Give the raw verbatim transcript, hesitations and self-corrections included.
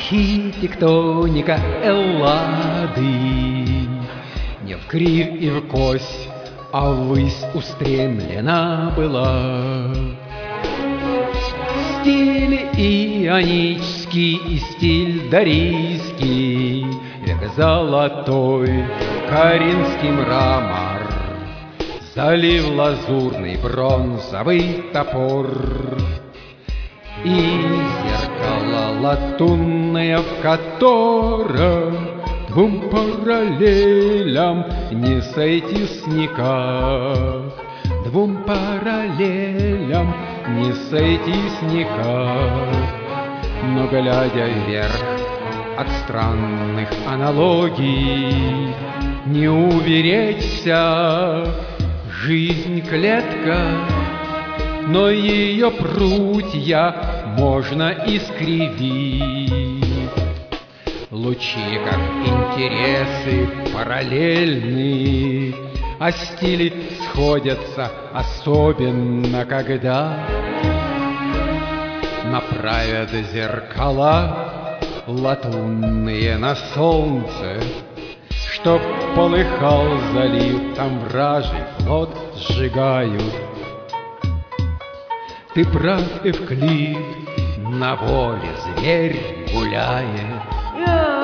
Архитектоника Эллады не в кривь и в кось, а ввысь устремлена была. Стиль ионический и стиль дорийский, век золотой, каринский мрамор, залив лазурный бронзовый топор. И зеркало латунное, в котором двум параллелям не сойтись никак, двум параллелям не сойтись никак. Но, глядя вверх от странных аналогий, не уберечься, жизнь клетка, но ее прутья можно искривить. Лучи, как интересы, параллельны, а стили сходятся, особенно когда направят зеркала латунные на солнце, чтоб полыхал залив, там вражий флот сжигают. Ты прав, Эвклид, на воле зверь гуляет.